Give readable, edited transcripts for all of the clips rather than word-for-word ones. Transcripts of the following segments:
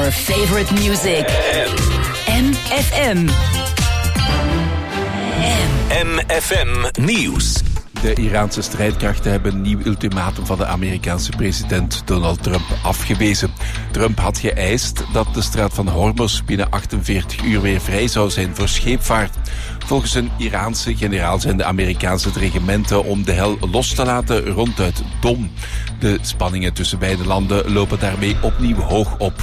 Your favorite music. MFM. MFM Nieuws. De Iraanse strijdkrachten hebben een nieuw ultimatum van de Amerikaanse president Donald Trump afgewezen. Trump had geëist dat de straat van Hormuz binnen 48 uur weer vrij zou zijn voor scheepvaart. Volgens een Iraanse generaal zijn de Amerikaanse dreigementen om de hel los te laten ronduit dom. De spanningen tussen beide landen lopen daarmee opnieuw hoog op.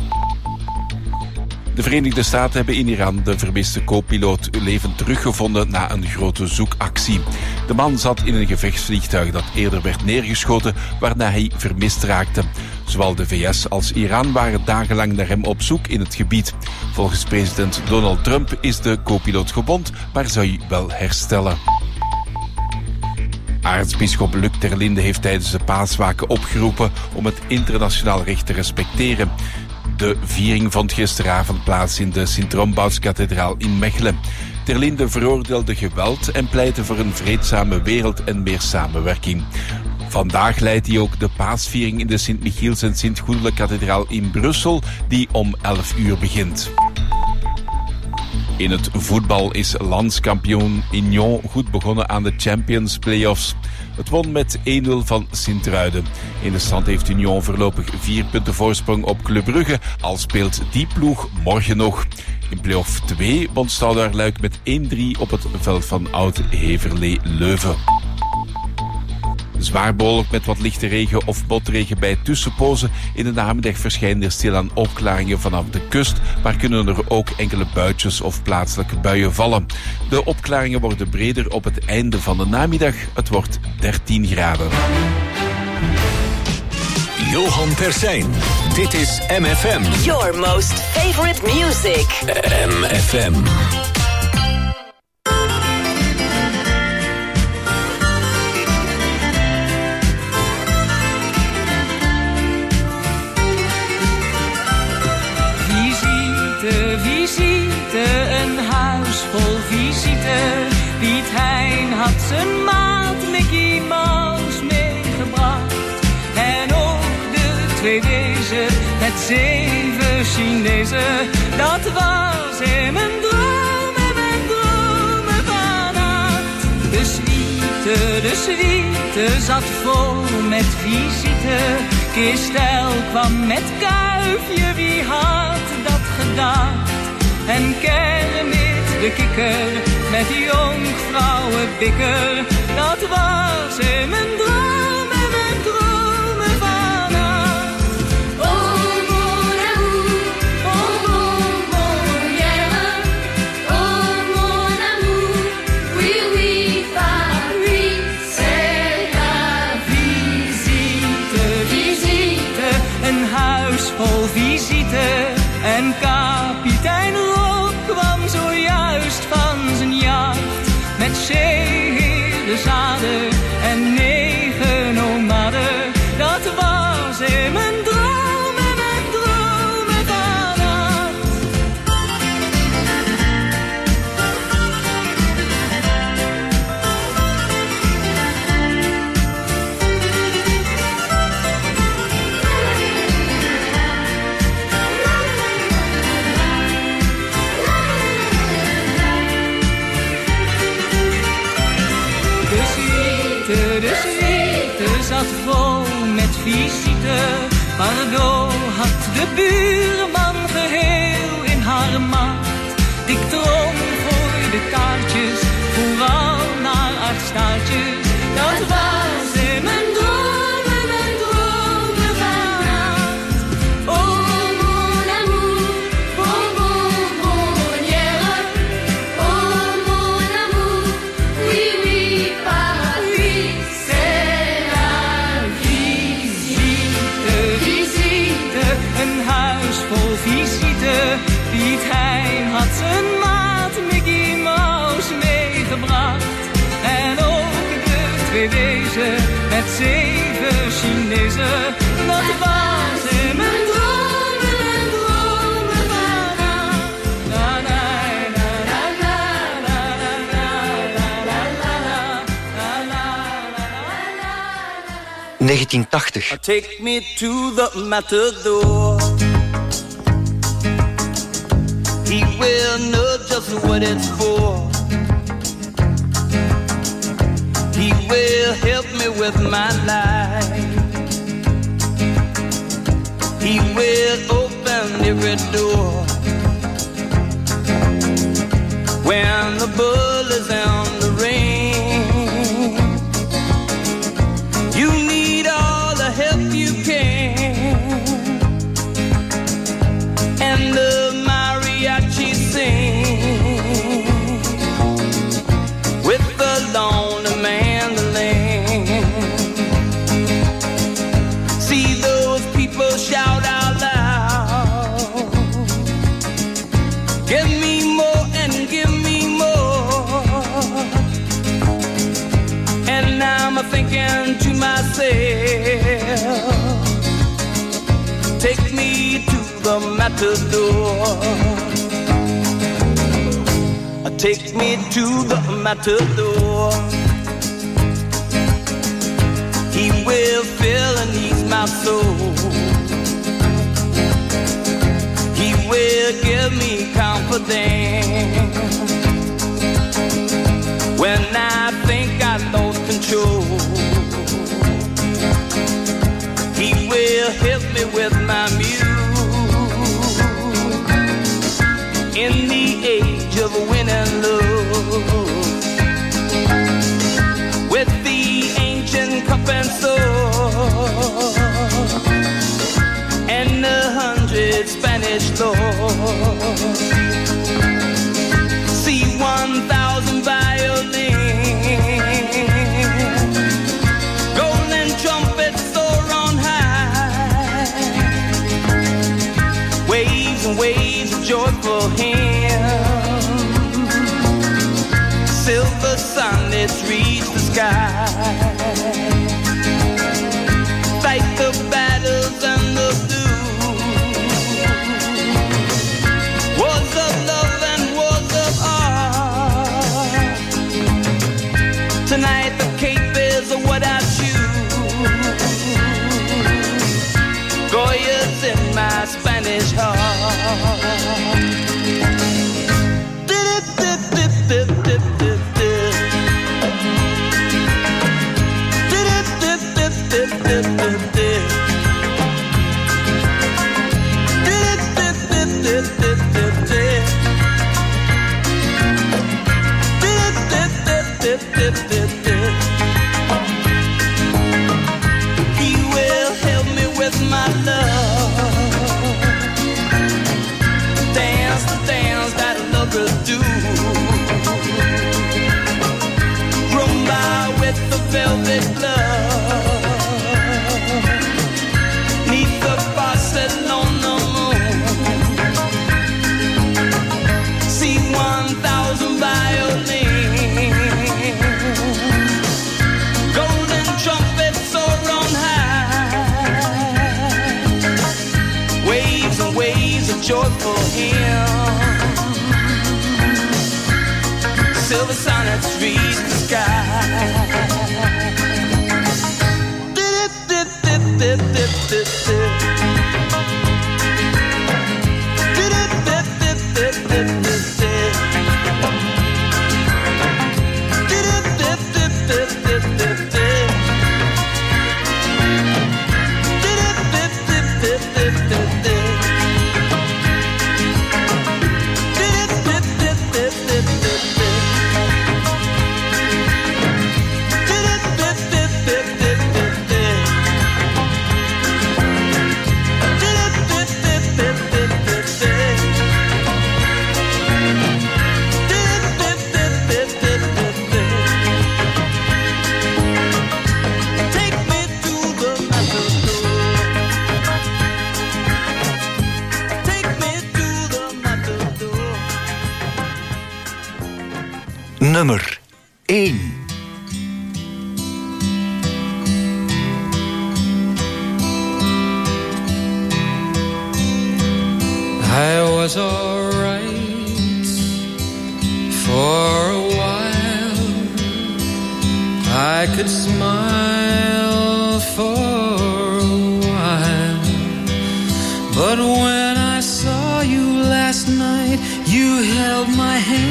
De Verenigde Staten hebben in Iran de vermiste co-piloot levend teruggevonden na een grote zoekactie. De man zat in een gevechtsvliegtuig dat eerder werd neergeschoten, waarna hij vermist raakte. Zowel de VS als Iran waren dagenlang naar hem op zoek in het gebied. Volgens president Donald Trump is de co-piloot gewond, maar zou hij wel herstellen. Aartsbisschop Luc Terlinde heeft tijdens de paaswaken opgeroepen om het internationaal recht te respecteren. De viering vond gisteravond plaats in de Sint-Trombouts-kathedraal in Mechelen. Terlinde veroordeelde geweld en pleitte voor een vreedzame wereld en meer samenwerking. Vandaag leidt hij ook de paasviering in de Sint-Michiels en Sint-Goedele-kathedraal in Brussel, die om 11 uur begint. In het voetbal is landskampioen Union goed begonnen aan de Champions Playoffs. Het won met 1-0 van Sint-Truiden. In de stand heeft Union voorlopig 4 punten voorsprong op Club Brugge, al speelt die ploeg morgen nog. In play-off 2 won Stoudaar-Luik met 1-3 op het veld van Oud-Heverlee Leuven. Zwaar bewolkt met wat lichte regen of motregen bij tussenpozen. In de namiddag verschijnen er stilaan opklaringen vanaf de kust, maar kunnen er ook enkele buitjes of plaatselijke buien vallen. De opklaringen worden breder op het einde van de namiddag. Het wordt 13 graden. Johan Persijn. Dit is MFM. Your most favorite music. MFM. Een huis vol visite. Piet Hein had zijn maat Mickey Mouse meegebracht. En ook de 2 wezen met 7 Chinezen. Dat was in mijn droom en mijn dromen vannacht. De suite zat vol met visite. Kees Stijl kwam met Kuifje, wie had dat gedacht? En Kermit de kikker met jonkvrouwenbikker. Dat was in mijn droom en mijn dromen vannacht. Oh mon amour, oh mon yeah. Oh mon amour, oui oui Paris, c'est la visite. Een huis vol visite. En kapitein Rob kwam zojuist van zijn jacht. Met zeeheer zaden en 9 nomaden. Dat was in mijn droom en mijn dromen vannacht. De suite zat vol met visite. Pardot had de buurman geheel in haar macht. Dik Trom gooide kaartjes, vooral naar 8 staartjes. Dat was in mijn droom en mijn dromen vannacht. Oh mon amour, bon bon bonbonnière. Oh mon amour, oui oui Paris, c'est la visite. Een huis vol visite. Piet Hein had zijn maat Mickey Mouse meegebracht. En ook de 2 wezen met 7 Chinezen. Dat was in mijn droom en mijn dromen vannacht. La la la la la la la la la la la. 1980. Take me to the matador. what it's for. He will help me with my life. He will open every door. When the bull is in the rain, you need all the help you can. And the mariachi sing with the lonely mandolin. See those people shout out loud, give me more and give me more. And I'm thinking to myself, take me to the matador. Take me to the matador. He will fill and ease my soul. He will give me confidence when I think I lost control. He will help me with my muse in the age of win and lose, with the ancient cup and sword and 100 Spanish lords. See 1,000 violins, golden trumpets soar on high, waves and waves of joyful hymns, silver sunlets reach the sky, fight the battles and the blues, wars of love and wars of art. Tonight the cape is what I choose, Goya's in my Spanish heart. He will help me with my love, dance the dance that lovers do, rumba with the velvet glove, neath the Barcelona moon. See 1,000 violins, golden trumpets soar on high, waves and waves of joyful hymns, silver sonnets reach the sky. Nummer 1. I was alright for a while. I could smile for a while. But when I saw you last night, you held my hand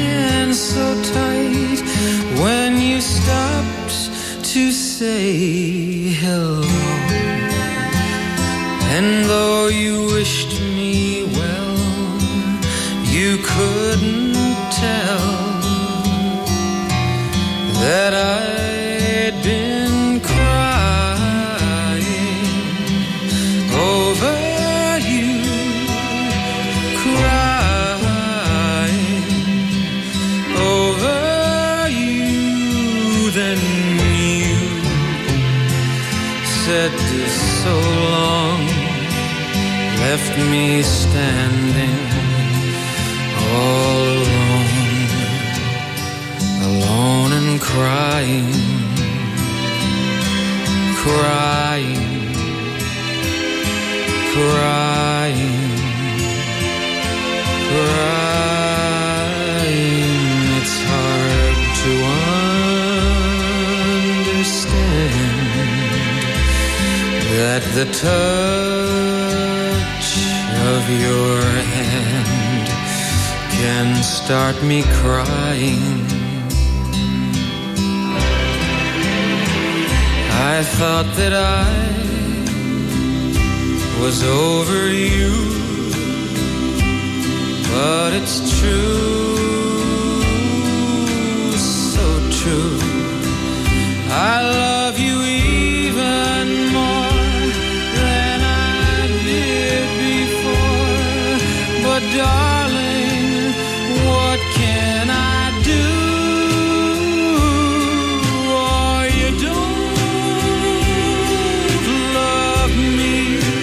so tight when you stopped to say hello. And though you wished me well, you couldn't tell that I'd been crying over you, crying over you. Then you said so long, left me standing all alone, alone and crying, crying, crying, crying. It's hard to understand that the touch of your hand can start me crying. I thought that I was over you, but it's true, so true. I love you even more than I did before, but darling, what can I do? Oh, you don't love me,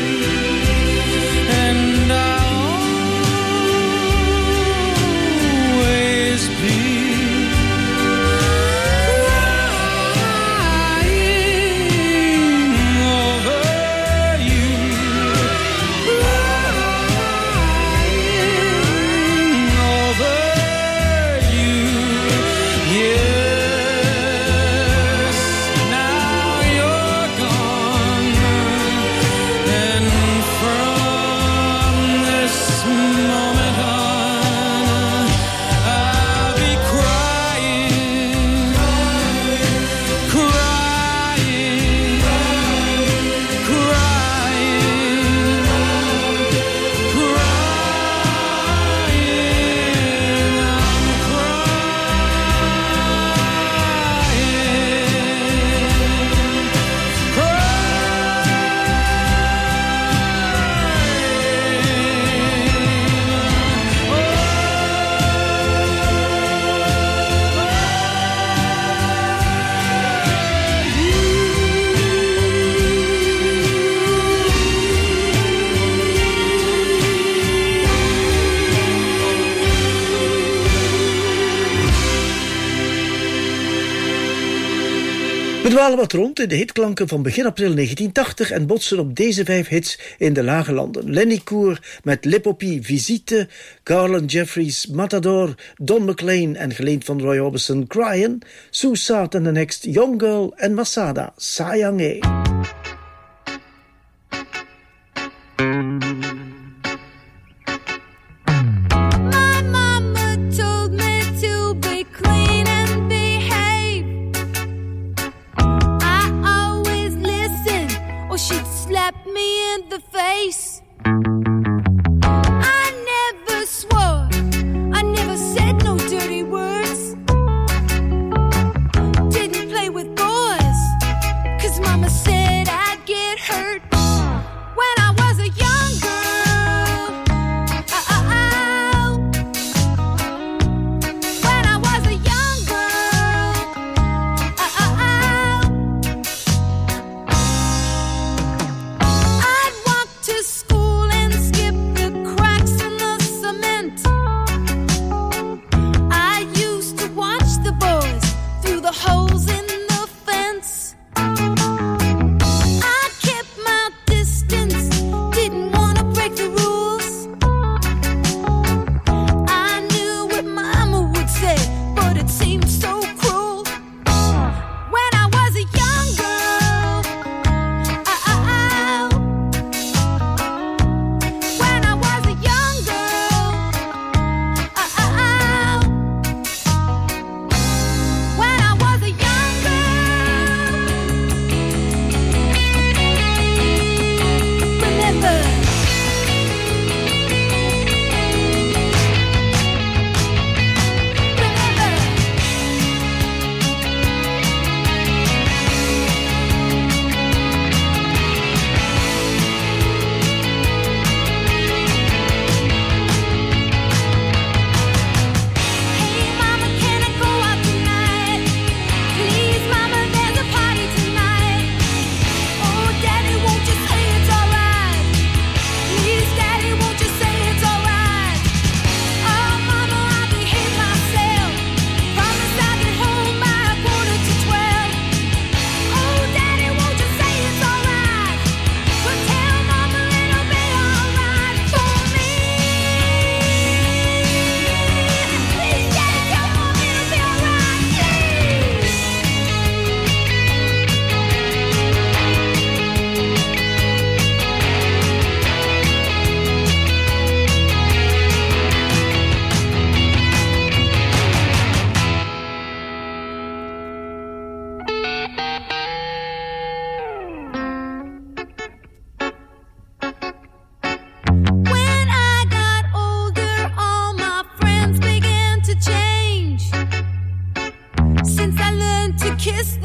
and I'll always be crying over you, crying over you. Yes, now you're gone, and from this moment on, I'll be crying, crying, crying, crying. I'm We dwalen wat rond in de hitklanken van begin april 1980 en botsen op deze 5 hits in de lage landen. Lenny Koer met Lipopie, Visite, Garland Jeffries, Matador, Don McLean en geleend van Roy Orbison, Crying, Sue Sart and the Next, Young Girl en Masada, Sayang E. My mama told me to be clean and behave. I always listened, or she'd slap me in the face. I never swore, I never said no dirty words. Didn't play with boys, 'cause mama said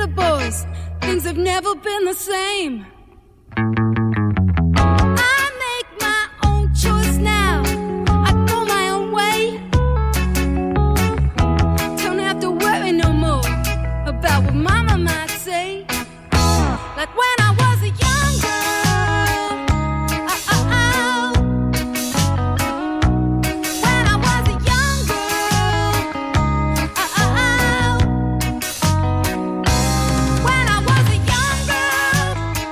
other boys, things have never been the same. I make my own choice now. I go my own way. Don't have to worry no more about what mama might say. Like when I was a young girl. When I was a young girl. When I was a young girl.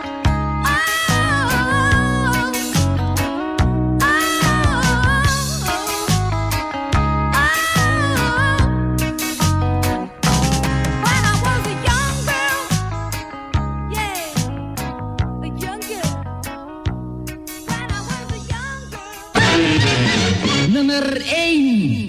When I was a young girl. Yeah, a young girl. When I was a young girl. Nummer 1.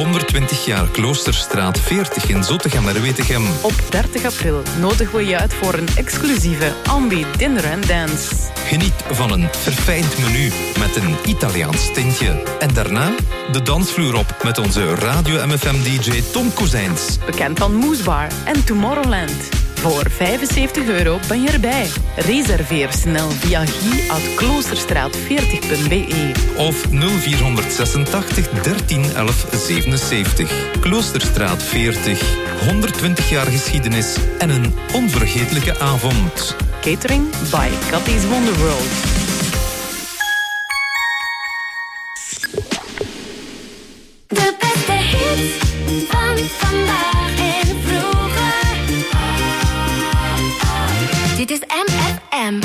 120 jaar Kloosterstraat 40 in Zottegem-Merwetegem. Op 30 april nodigen we je uit voor een exclusieve Ambi Dinner and Dance. Geniet van een verfijnd menu met een Italiaans tintje. En daarna de dansvloer op met onze Radio MFM-dj Tom Kozijns. Bekend van Moesbar en Tomorrowland. Voor €75 ben je erbij. Reserveer snel via guy@kloosterstraat40.be of 0486 13 11 77. Kloosterstraat 40. 120 jaar geschiedenis en een onvergetelijke avond. Catering by Cathy's Wonder World. De beste hits van vandaag en vroeger. Dit is MFM.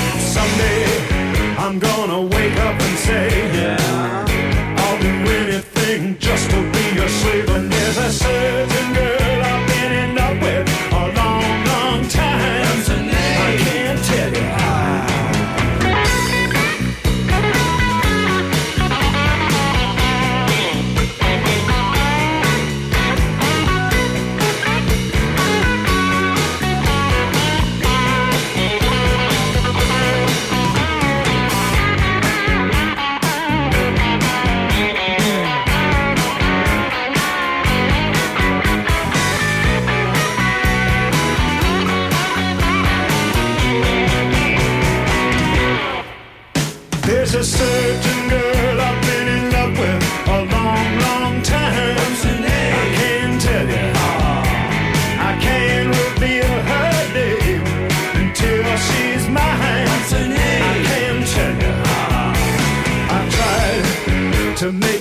I'm gonna wake up and say, I'll be winning.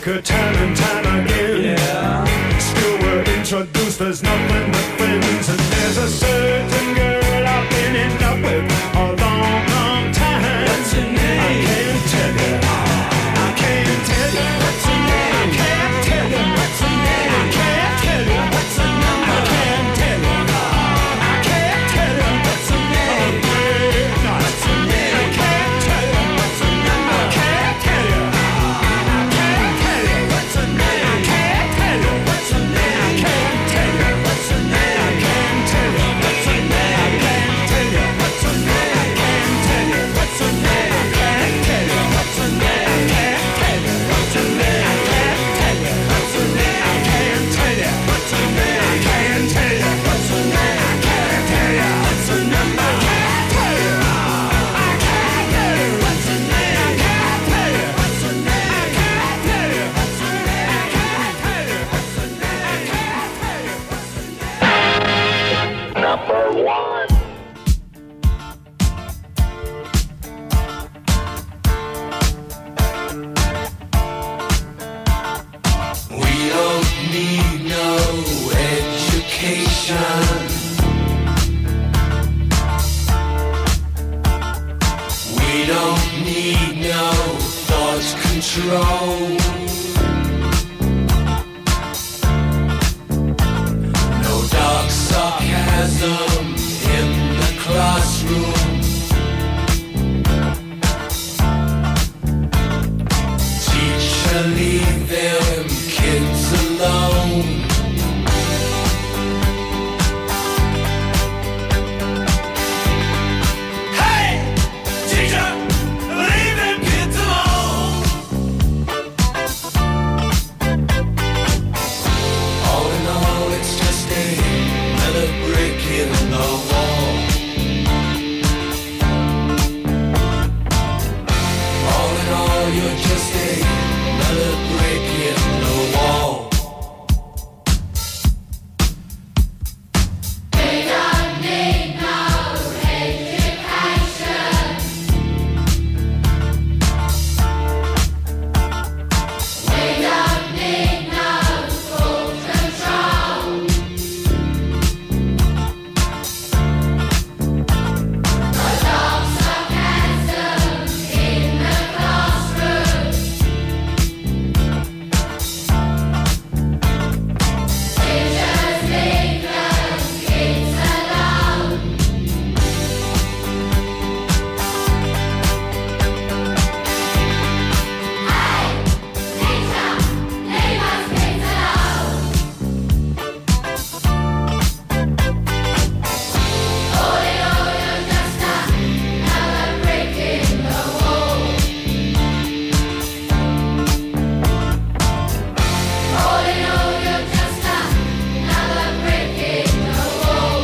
her time and time again. Yeah. Still we're introduced, there's nothing but friends. And there's a certain girl I've been in love with a long, long time. What's her name? I can't tell you. I can't tell you. What's her name? I can't tell you. What's her name? I can't tell you. What's her number? I can't tell you. I can't tell you. What's her name? What's her name? I can't tell you. What's her number? I can't tell you. I can't tell you. What's her name? I can't tell you. What's her name? I can't tell you. What's her name? I can't tell you. What's her name? I can't tell you. What's her name? I can't tell you. What's her name? I can't tell you. What's her name? I can't tell you. What's her name? I can't tell you. What's her name? I can't tell you. What's her name? I can't tell you. What's her name? I can't tell you. What's her number? I can't tell you. I can't tell you. What's her name? I can't tell you. What's her name? I can't tell you. What's her name? I can't tell you. What's her name? I can't tell you. What's her name? Number one. We don't need no education. We don't need no thought control. No dark sarcasm in the classroom. Teacher, leave them kids alone. Hey, teacher, leave them kids alone. All in all, it's just another brick in the wall. All in all, you're just another brick in the wall. We don't need no education. We don't need no full control. No dark sarcasm in the classroom. Teachers leave them kids alone. Hey, teacher, leave us kids alone. All in all, you're just another brick in the wall. All in all, you're just another brick in the wall.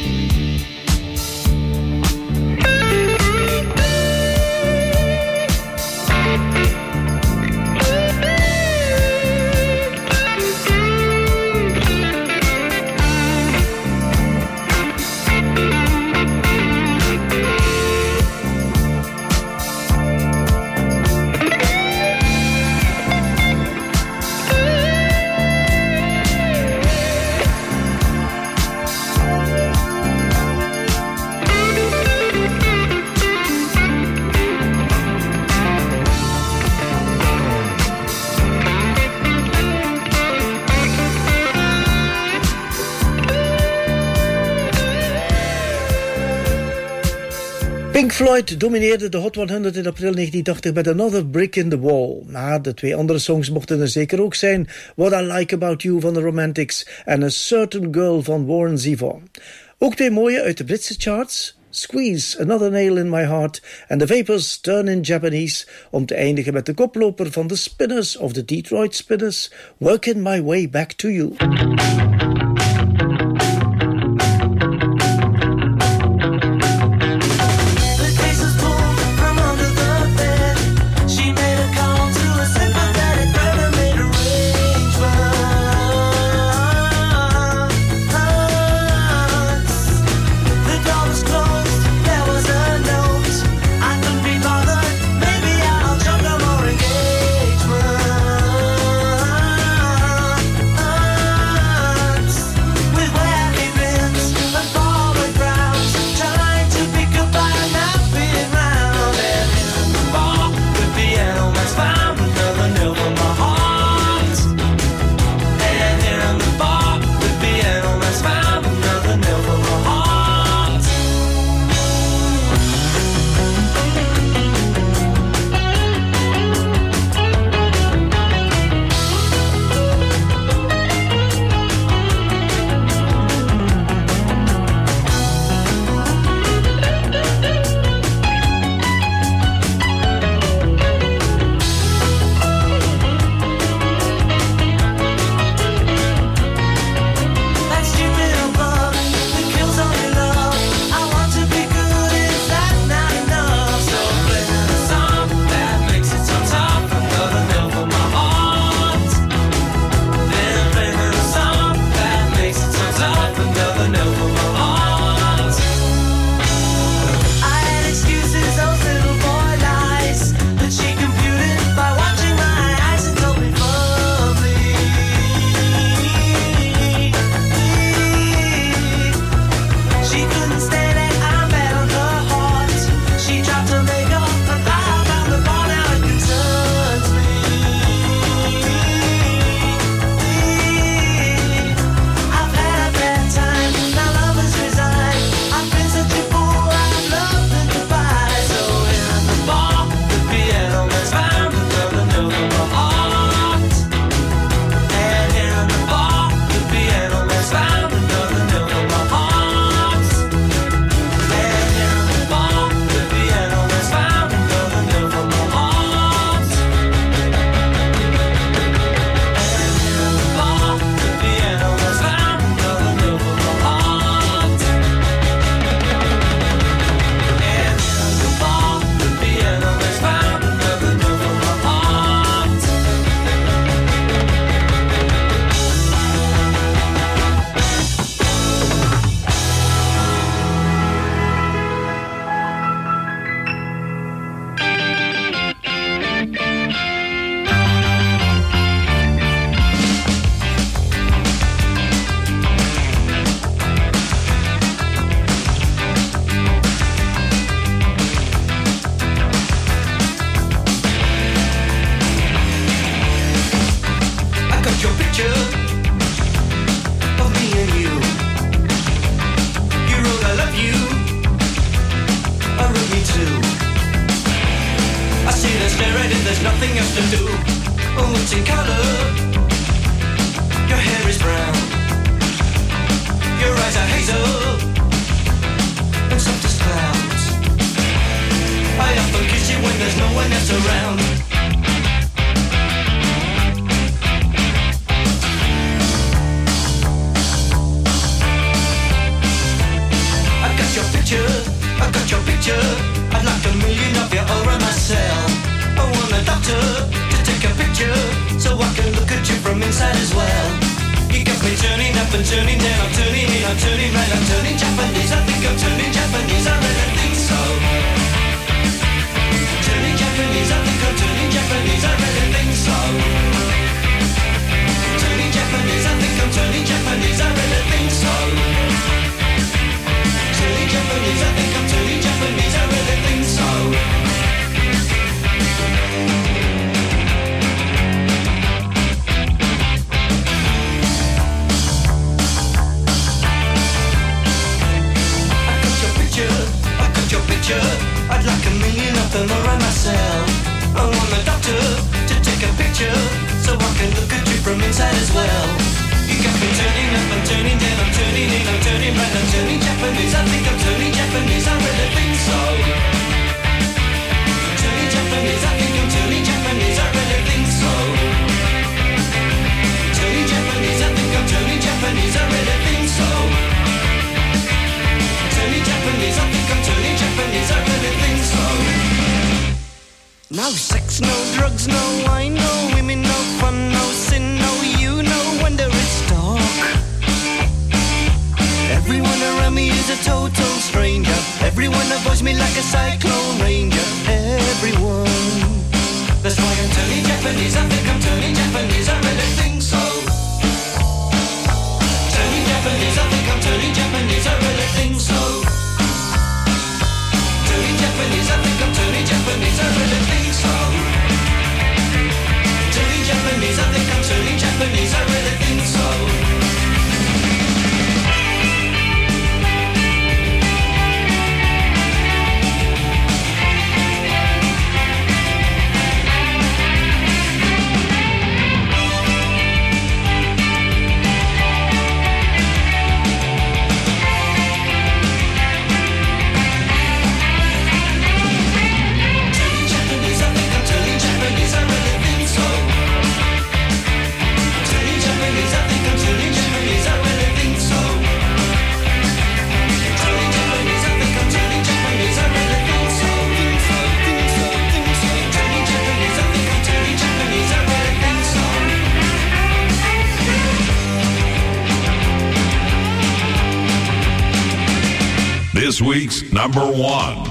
Pink Floyd domineerde de Hot 100 in april 1980 met Another Brick in the Wall. Maar de twee andere songs mochten er zeker ook zijn. What I Like About You van de Romantics en A Certain Girl van Warren Zevon. Ook twee mooie uit de Britse charts. Squeeze, Another Nail in My Heart en The Vapors, Turn in Japanese, om te eindigen met de koploper van de Spinners of de Detroit Spinners, Working My Way Back to You. Maybe I'll jump on more engagement. picture of me and you. You wrote I love you, I wrote me too. I see the stare at it, there's nothing else to do. Oh, it's in color, your hair is brown, your eyes are hazel, and soft as clouds. I often kiss you when there's no one else around. I got your picture, I'd like 1,000,000 of you over myself. I want a doctor to take a picture, so I can look at you from inside as well. You got me turning up and turning down, I'm turning in, I'm turning right, I'm turning Japanese. I think I'm turning Japanese, I really think so. Turning Japanese, I think I'm turning Japanese, I really think so. Turning Japanese, I think I'm turning Japanese, I really think so. Turning Japanese, I think I'm turning Japanese, I really think so. I got your picture, I'd like 1,000,000 of them around myself. I want the doctor to take a picture, so I can look at you from inside as well. You got me turning up and turning down, I'm turning in, I'm turning right, I'm turning Japanese. I think I'm turning Japanese, I really think so. Turning Japanese, I think I'm turning Japanese, I really think so. Turning Japanese, I think I'm turning Japanese, I really think so. Turning Japanese, I think I'm turning Japanese, I really think so. No sex, no drugs, no wine, no women, no fun, no sin, no you, no wonder it's dark. Everyone around me is a total stranger. Everyone avoids me like a cyclone ranger. Everyone. That's why I'm turning Japanese, I think I'm turning Japanese, I really think so. Turning Japanese, I think I'm turning Japanese, I really think so. Turning Japanese, I think I'm turning Japanese, I really think so. Turning Japanese, I think I'm turning Japanese, I really think so. This week's number one.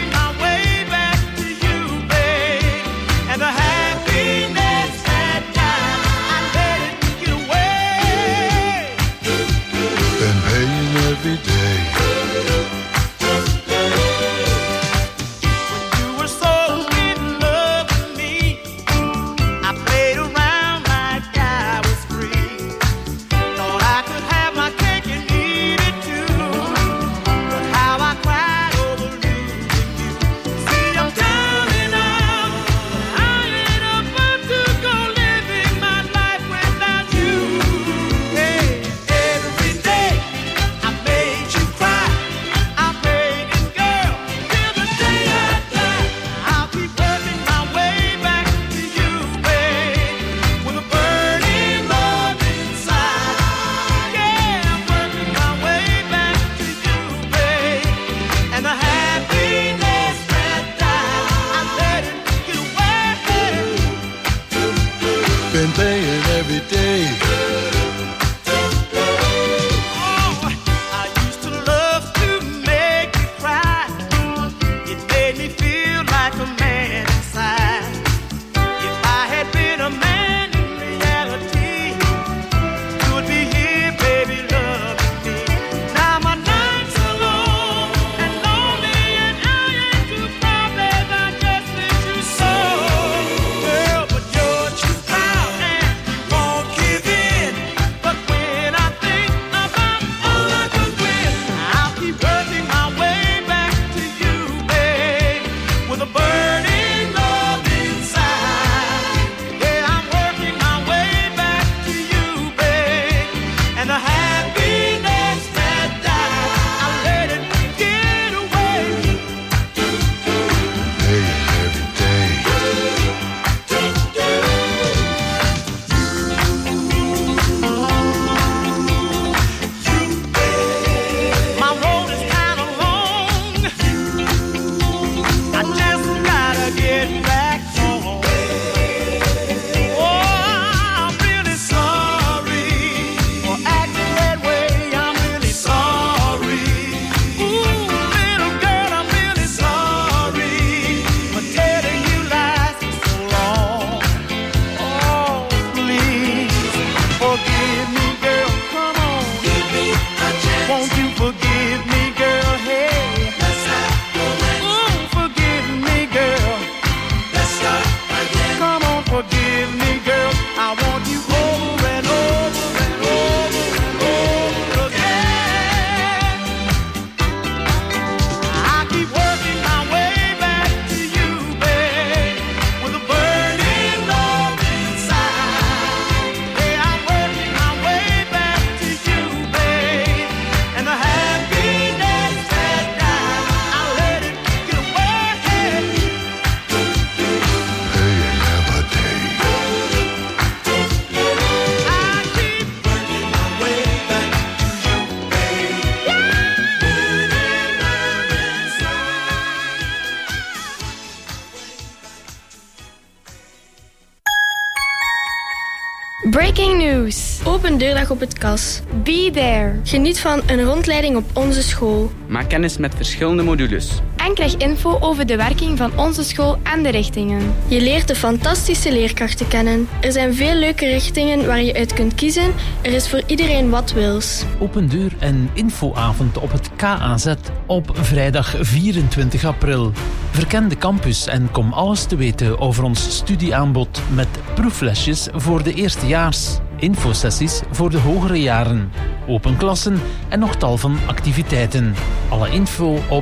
Happiness had died. Breaking news. Open deurdag op het KAS. Be there. Geniet van een rondleiding op onze school. Maak kennis met verschillende modules. En krijg info over de werking van onze school en de richtingen. Je leert de fantastische leerkrachten kennen. Er zijn veel leuke richtingen waar je uit kunt kiezen. Er is voor iedereen wat wils. Open deur en infoavond op het KAZ op vrijdag 24 april. Verken de campus en kom alles te weten over ons studieaanbod met proeflesjes voor de eerstejaars, infosessies voor de hogere jaren, open klassen en nog tal van activiteiten. Alle info op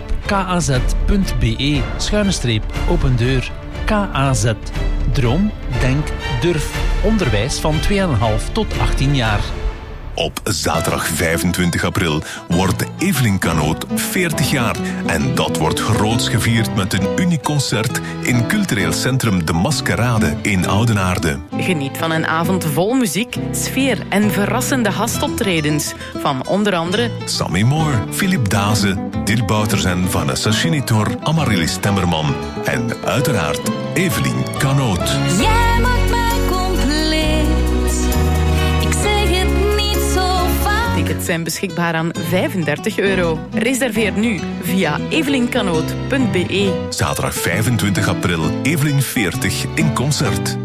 kaz.be/opendeur. KAZ. Droom, denk, durf. Onderwijs van 2,5 tot 18 jaar. Op zaterdag 25 april wordt Evelien Canoot 40 jaar. En dat wordt groots gevierd met een uniek concert in cultureel centrum De Maskerade in Oudenaarde. Geniet van een avond vol muziek, sfeer en verrassende gastoptredens van onder andere Sammy Moore, Philip Daze, Dirk Bouters en Vanessa Chinitor, Amaryllis Temmerman en uiteraard Evelien Canoot. Jij maakt mij compleet. Ik zeg het niet zo vaak. Tickets zijn beschikbaar aan €35. Reserveer nu via evelincanoot.be. Zaterdag 25 april, Evelien 40 in concert.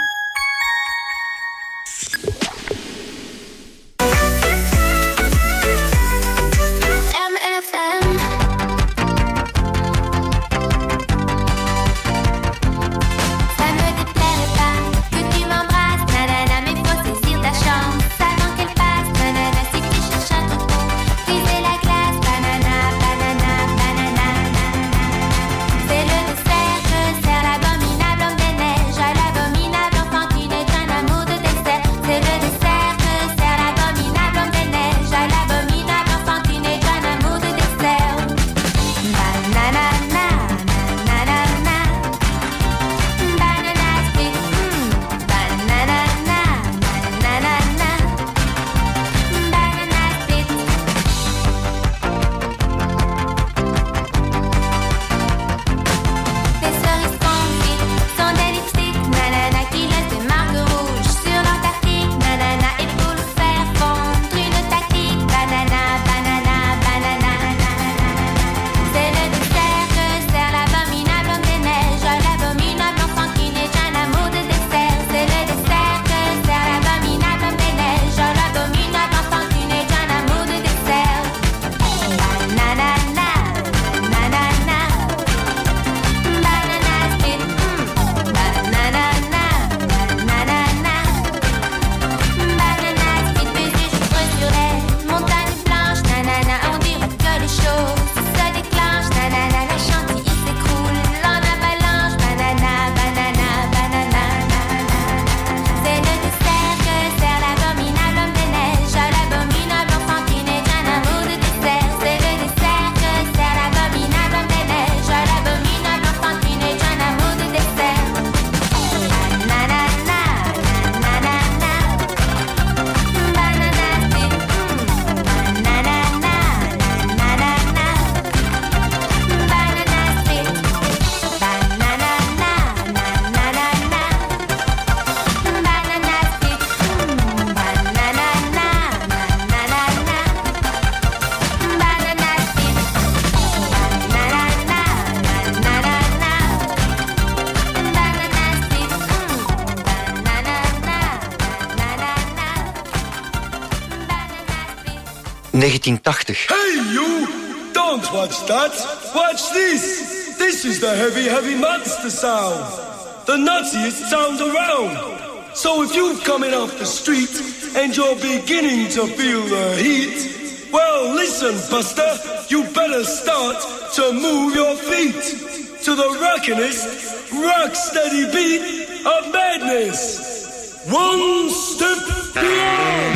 Hey you! Don't watch that! Watch this! This is the heavy, heavy monster sound! The nuttiest sound around! So if you're coming off the street and you're beginning to feel the heat, well listen, Buster, you better start to move your feet to the rockinest, rock steady beat of madness! One step beyond!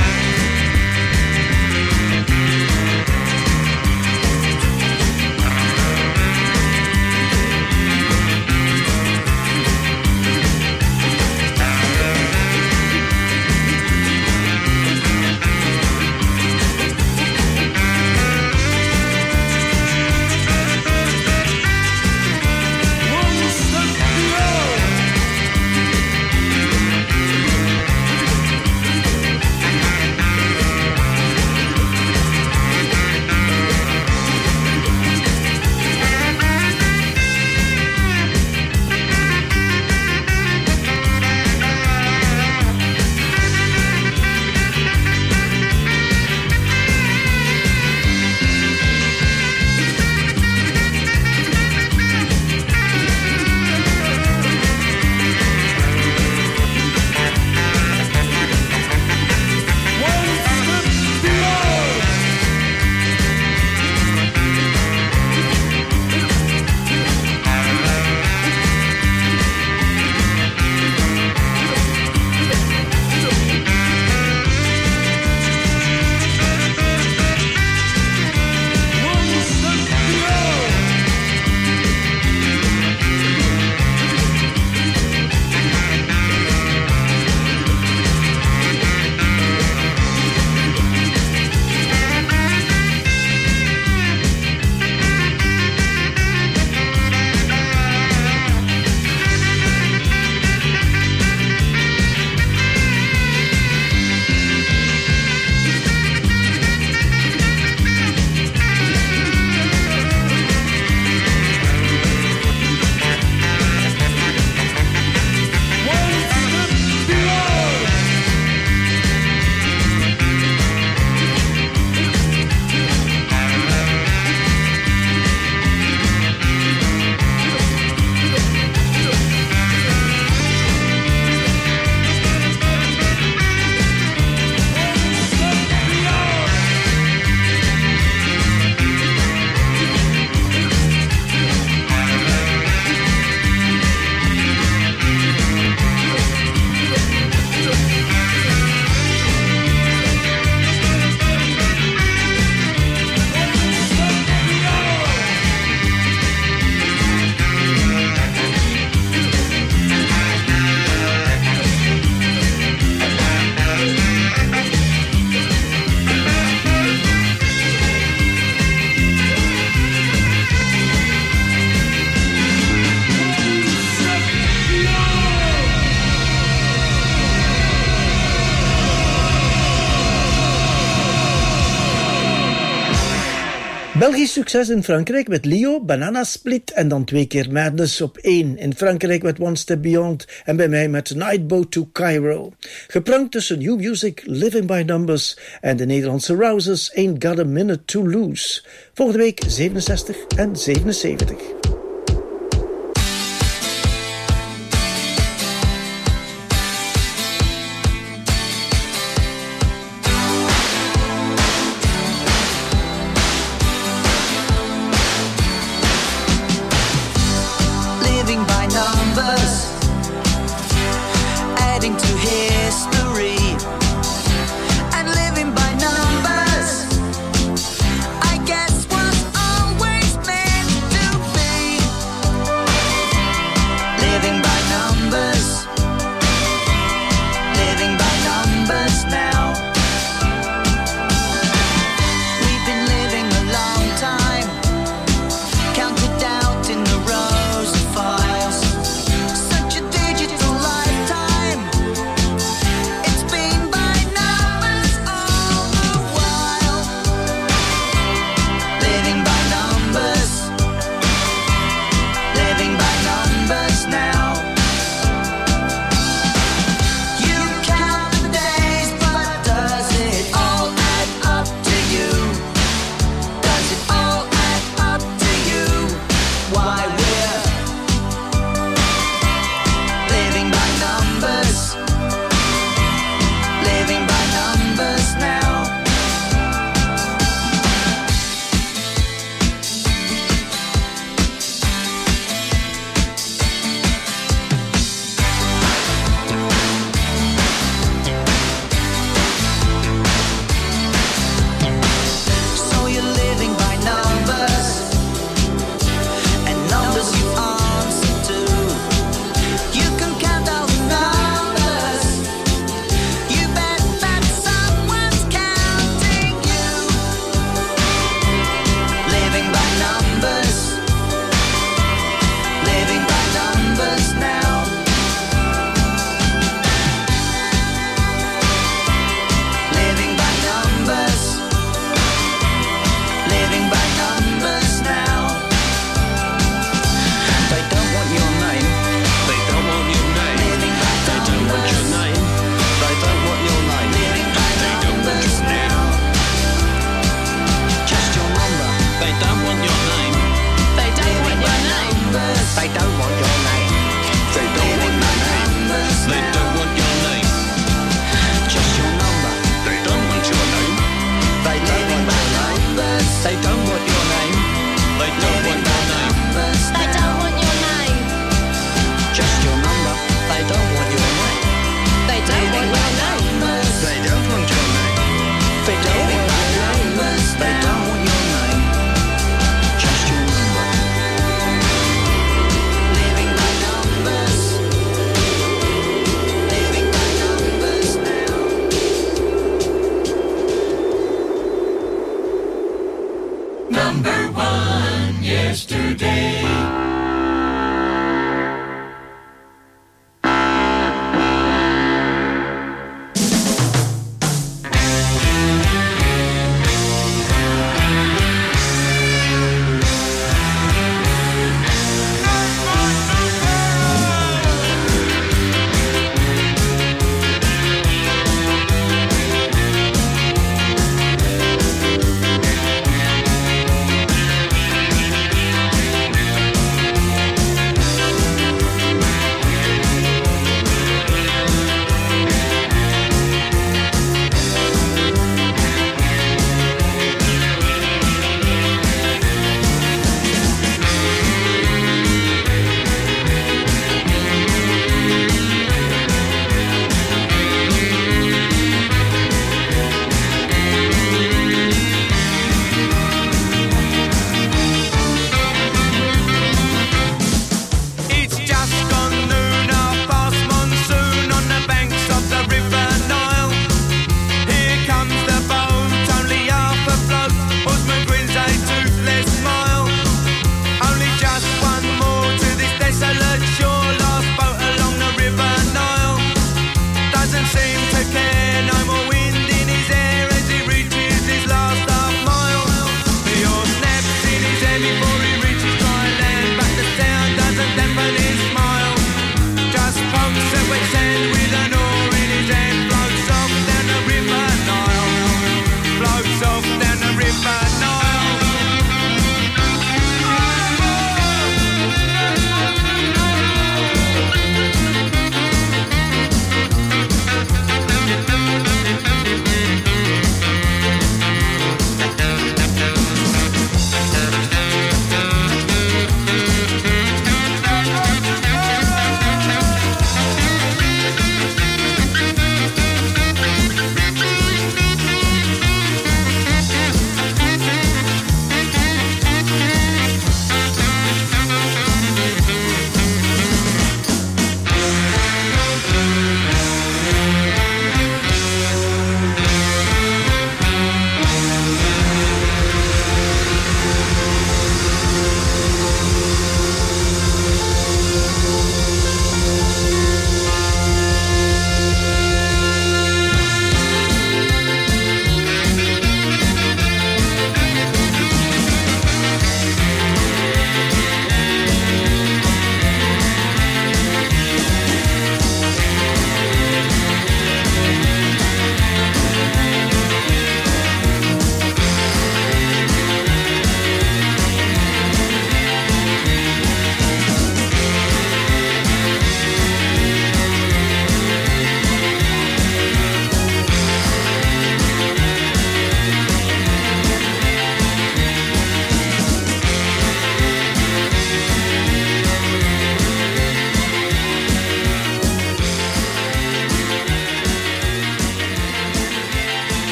Belgisch succes in Frankrijk met Leo, Banana Split en dan 2 keer Madness op 1. In Frankrijk met One Step Beyond en bij mij met Nightboat to Cairo. Geprankt tussen New Music, Living by Numbers en de Nederlandse Rousers, Ain't Got a Minute to Lose. Volgende week 67 en 77.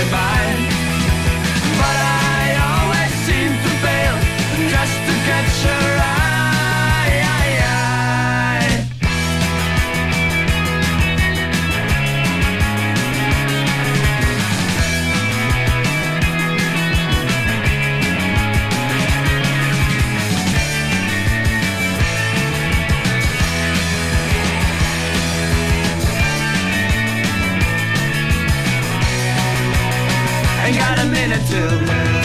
by. But I always seem to fail just to catch her eye. Ain't got a minute till